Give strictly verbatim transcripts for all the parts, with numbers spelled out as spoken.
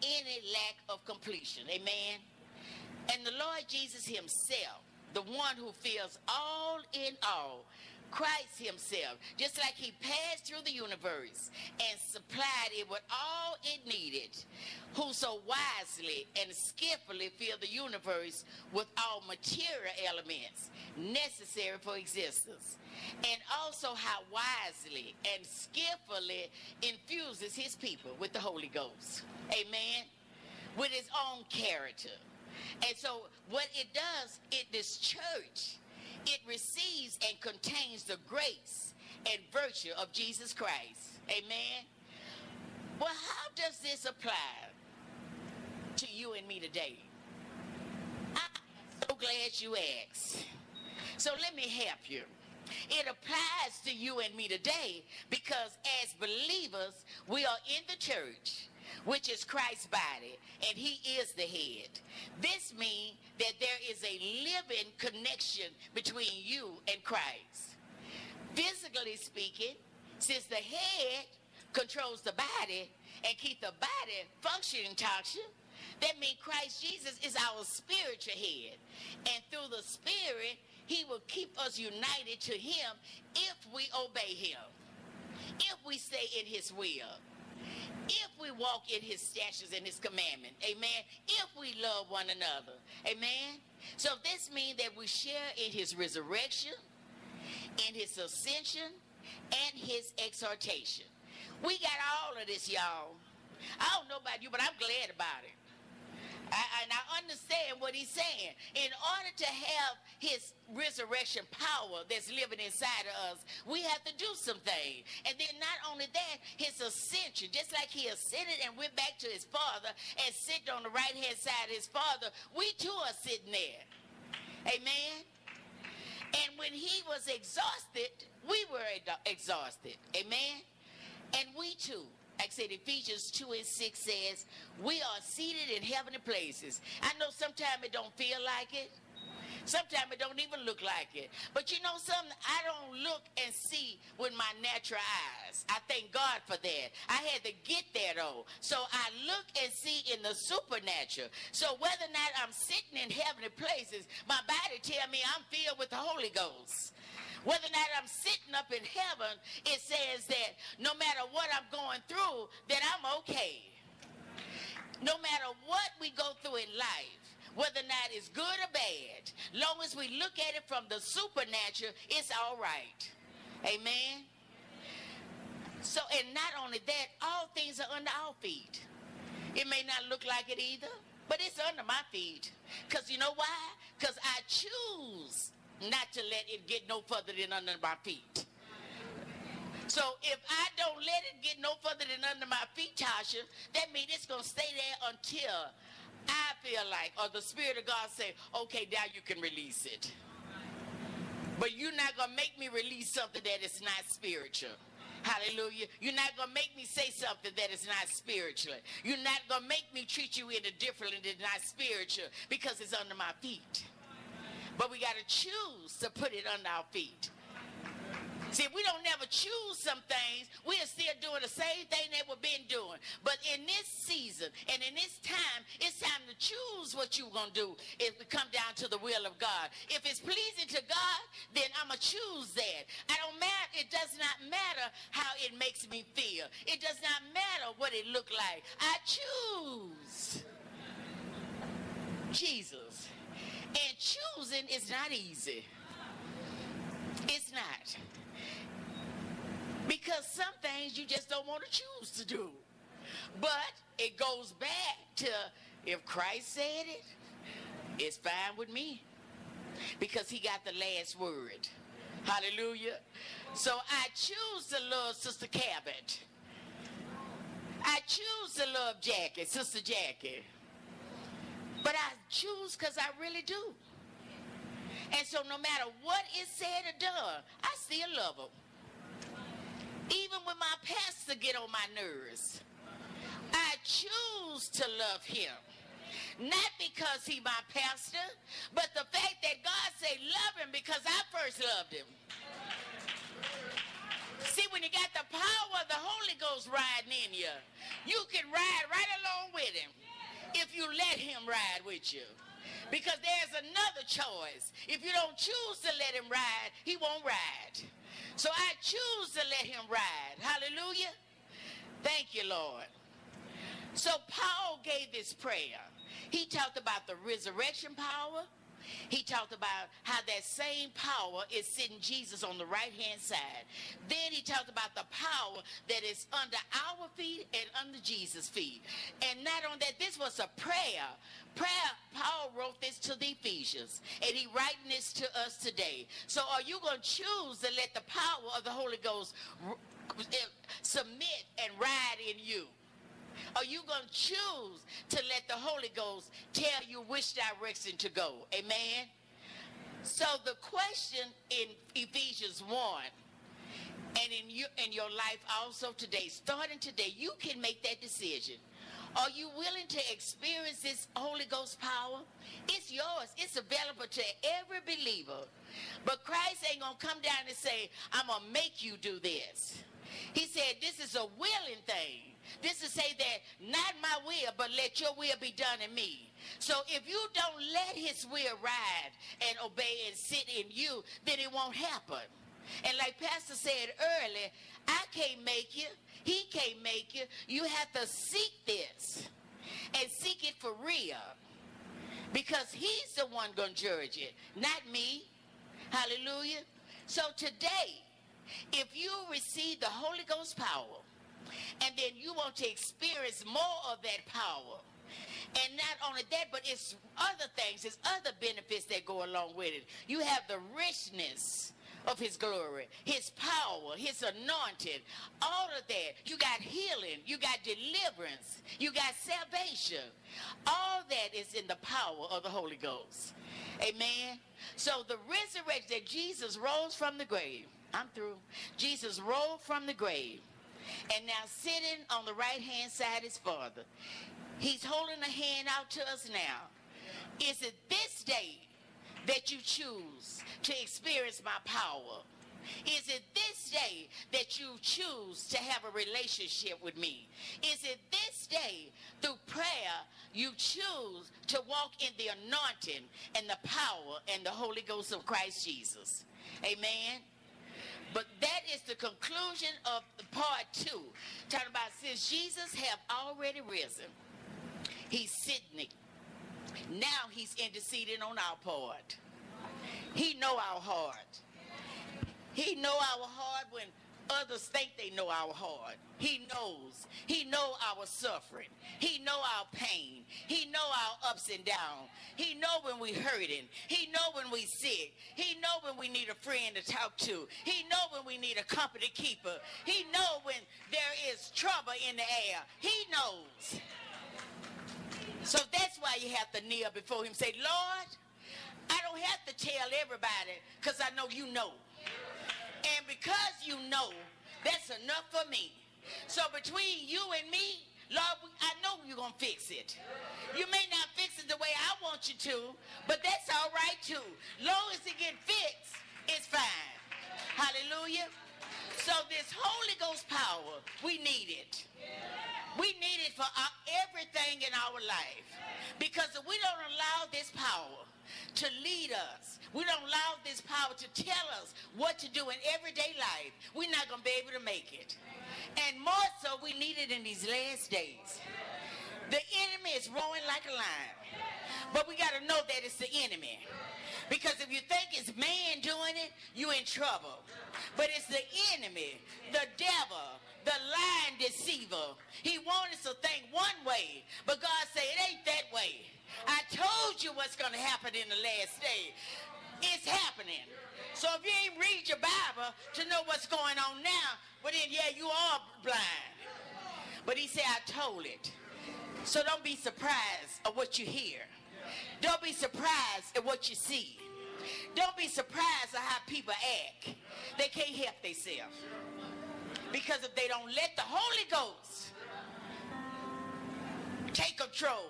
any lack of completion. Amen. And the Lord Jesus himself, the one who fills all in all, Christ himself, just like he passed through the universe and supplied it with all it needed, who so wisely and skillfully filled the universe with all material elements necessary for existence, and also how wisely and skillfully infuses his people with the Holy Ghost. Amen. With his own character. And so what it does, it this church, it receives and contains the grace and virtue of Jesus Christ. Amen. Well, how does this apply to you and me today? I'm so glad you asked. So let me help you. It applies to you and me today because as believers, we are in the church, which is Christ's body, and he is the head. This means that there is a living connection between you and Christ. Physically speaking, since the head controls the body and keeps the body functioning, Tasha, that means Christ Jesus is our spiritual head. And through the Spirit, he will keep us united to him if we obey him, if we stay in his will, if we walk in his statutes and his commandments. Amen. If we love one another. Amen. So this means that we share in his resurrection, in his ascension, and his exhortation. We got all of this, y'all. I don't know about you, but I'm glad about it. I, and I understand what he's saying. In order to have his resurrection power that's living inside of us, we have to do some things. And then not only that, his ascension, just like he ascended and went back to his Father and sit on the right hand side of his Father, we too are sitting there. Amen. And when he was exhausted, we were exhausted. Amen. And we too, like I said, Ephesians two and six says, we are seated in heavenly places. I know sometimes it don't feel like it. Sometimes it don't even look like it. But you know something? I don't look and see with my natural eyes. I thank God for that. I had to get there though. So I look and see in the supernatural. So whether or not I'm sitting in heavenly places, my body tell me I'm filled with the Holy Ghost. Whether or not I'm sitting up in heaven, it says that no matter what I'm going through, that I'm okay. No matter what we go through in life, whether or not it's good or bad, long as we look at it from the supernatural, it's all right. Amen. So, and not only that, all things are under our feet. It may not look like it either, but it's under my feet. Because you know why? Because I choose not to let it get no further than under my feet. So if I don't let it get no further than under my feet, Tasha, that means it's going to stay there until I feel like, or the Spirit of God say, okay, now you can release it. But you're not going to make me release something that is not spiritual. Hallelujah. You're not going to make me say something that is not spiritual. You're not going to make me treat you in a different and not spiritual because it's under my feet. But we got to choose to put it under our feet. See, if we don't never choose some things, we are still doing the same thing that we've been doing. But in this season and in this time, it's time to choose what you're going to do if we come down to the will of God. If it's pleasing to God, then I'm going to choose that. I don't matter. It does not matter how it makes me feel. It does not matter what it look like. I choose Jesus. And choosing is not easy. It's not. Because some things you just don't want to choose to do. But it goes back to, if Christ said it, it's fine with me. Because he got the last word. Hallelujah. So I choose to love Sister Cabot. I choose to love Jackie, Sister Jackie. But I choose because I really do. And so no matter what is said or done, I still love them. Even when my pastor get on my nerves, I choose to love him. Not because he my pastor, but the fact that God say love him because I first loved him. See, when you got the power of the Holy Ghost riding in you, you can ride right along with him. if you let him ride with you. Because there's another choice. If you don't choose to let him ride, he won't ride. So I choose to let him ride. Hallelujah. Thank you, Lord. So Paul gave this prayer. He talked about the resurrection power. He talked about how that same power is sitting Jesus on the right-hand side. Then he talked about the power that is under our feet and under Jesus' feet. And not only that, this was a prayer. Prayer, Paul wrote this to the Ephesians, and he writing this to us today. So are you going to choose to let the power of the Holy Ghost submit and ride in you? Are you going to choose to let the Holy Ghost tell you which direction to go? Amen? So the question in Ephesians one, and in, you, in your life also today, starting today, you can make that decision. Are you willing to experience this Holy Ghost power? It's yours. It's available to every believer. But Christ ain't going to come down and say, I'm going to make you do this. He said this is a willing thing. This is say that not my will, but let your will be done in me. So if you don't let his will ride and obey and sit in you, then it won't happen. And like Pastor said earlier, I can't make you. He can't make you. You have to seek this and seek it for real, because he's the one going to judge it, not me. Hallelujah. So today, if you receive the Holy Ghost power, and then you want to experience more of that power, and not only that, but it's other things, it's other benefits that go along with it. You have the richness of his glory, his power, his anointing, all of that. You got healing, you got deliverance, you got salvation. All that is in the power of the Holy Ghost. Amen. So the resurrection that Jesus rose from the grave, I'm through. Jesus rose from the grave, and now sitting on the right-hand side is Father. He's holding a hand out to us now. Is it this day that you choose to experience my power? Is it this day that you choose to have a relationship with me? Is it this day, through prayer, you choose to walk in the anointing and the power and the Holy Ghost of Christ Jesus? Amen. But that is the conclusion of part two. Talking about since Jesus have already risen, he's sitting. Now he's interceding on our part. He know our heart. He know our heart when others think they know our heart. He knows. He know our suffering. He know our pain. He know our ups and downs. He know when we hurting. He know when we sick. He know when we need a friend to talk to. He know when we need a company keeper. He know when there is trouble in the air. He knows. So that's why you have to kneel before him. Say, Lord, I don't have to tell everybody, because I know you know. And because you know, that's enough for me. So between you and me, Lord, I know you're going to fix it. You may not fix it the way I want you to, but that's all right too. Long as it get fixed, it's fine. Hallelujah. So this Holy Ghost power, we need it. We need it for our, everything in our life. Because if we don't allow this power to lead us, we don't allow this power to tell us what to do in everyday life, we're not going to be able to make it. And more so, we need it in these last days. The enemy is roaring like a lion. But we got to know that it's the enemy. Because if you think it's man doing it, you're in trouble. But it's the enemy, the devil, the lying deceiver. He wants us to think one way, but God said it ain't that way. I told you what's going to happen in the last day. It's happening. So if you ain't read your Bible to know what's going on now, well then, yeah, you are blind. But he said, I told it. So don't be surprised at what you hear. Don't be surprised at what you see. Don't be surprised at how people act. They can't help themselves. Because if they don't let the Holy Ghost take control,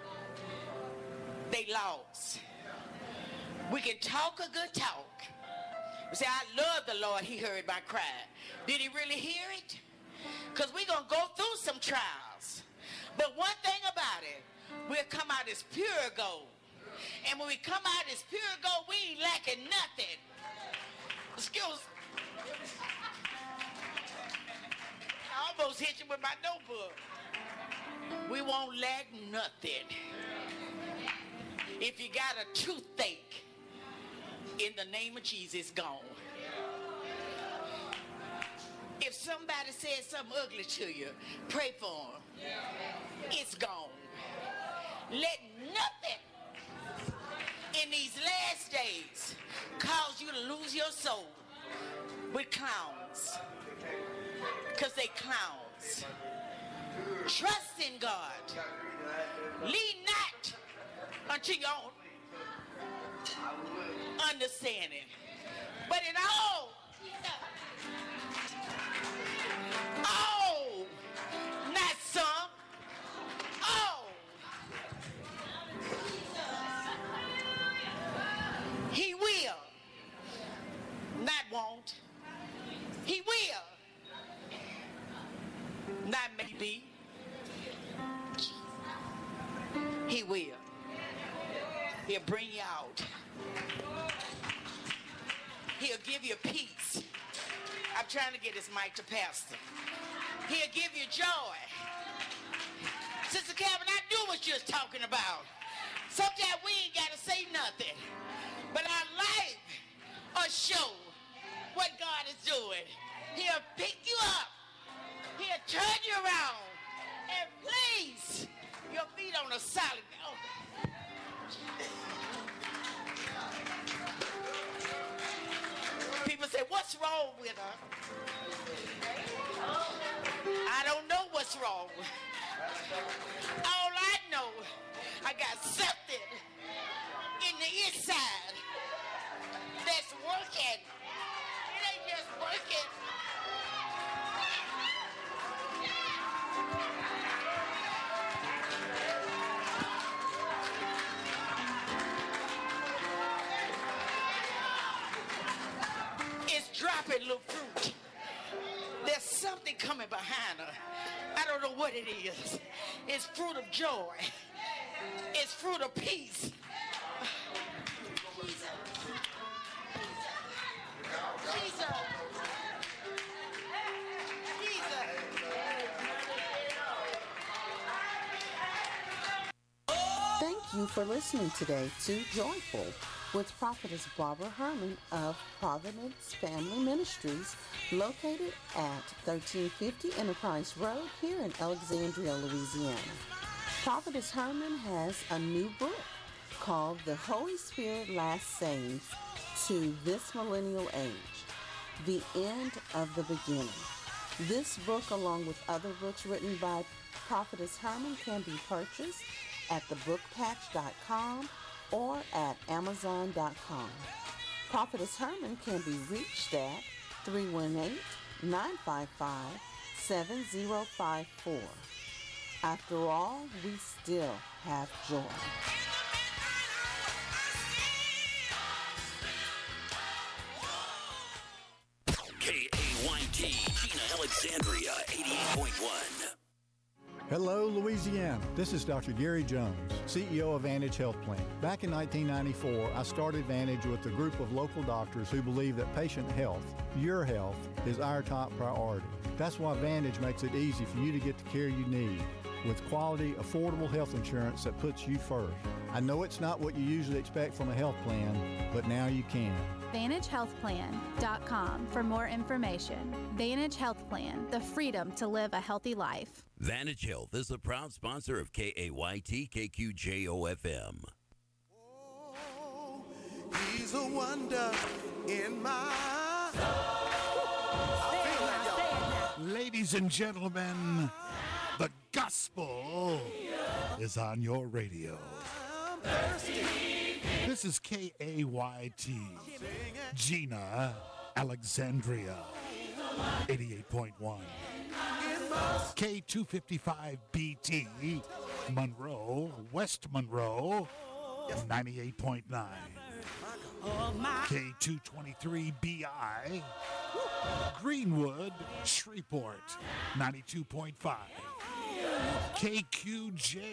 they lost. We can talk a good talk. We say, I love the Lord. He heard my cry. Did he really hear it? Because we're going to go through some trials. But one thing about it, we're come out as pure gold. And when we come out as pure gold, we ain't lacking nothing. Excuse I almost hit you with my notebook. We won't lack nothing. If you got a toothache, in the name of Jesus, it's gone. If somebody says something ugly to you, pray for them. It's gone. Let nothing in these last days cause you to lose your soul with clowns. Because they clowns. Trust in God. Lean not unto your own understanding. But in all, all, not some, all. He will, not won't. He will, not maybe. He will. He'll bring you out. He'll give you peace. I'm trying to get this mic to Pastor. He'll give you joy. Sister Calvin, I knew what you was talking about. Sometimes we ain't got to say nothing. But our life will show what God is doing. He'll pick you up. He'll turn you around. And place your feet on a solid ground. People say, what's wrong with her? I don't know what's wrong. All I know, I got something in the inside that's working. It ain't just working. It's dropping little fruit. There's something coming behind her. I don't know what it is. It's fruit of joy. It's fruit of peace. Jesus. Jesus. Thank you for listening today to Joyful with Prophetess Barbara Herman of Providence Family Ministries, located at thirteen fifty Enterprise Road here in Alexandria, Louisiana. Prophetess Herman has a new book called The Holy Spirit Last Sayings to This Millennial Age, The End of the Beginning. This book, along with other books written by Prophetess Herman, can be purchased at the book patch dot com or at amazon dot com. Prophetess Herman can be reached at three one eight, nine five five, seven zero five four. After all, we still have joy. K A Y T, Gina Alexandria, eighty-eight point one. Hello, Louisiana. This is Doctor Gary Jones, C E O of Vantage Health Plan. Back in nineteen ninety-four, I started Vantage with a group of local doctors who believe that patient health, your health, is our top priority. That's why Vantage makes it easy for you to get the care you need with quality, affordable health insurance that puts you first. I know it's not what you usually expect from a health plan, but now you can. Vantage Health Plan dot com for more information. Vantage Health Plan, the freedom to live a healthy life. Vantage Health is the proud sponsor of K A Y T K Q J O F M. Oh, he's a wonder in my soul. Ladies and gentlemen, the gospel is on your radio. This is K A Y T, Gina Alexandria, eighty-eight point one. K two fifty-five B T, Monroe, West Monroe, ninety-eight point nine. K two twenty-three B I, Greenwood, Shreveport, ninety-two point five. K Q J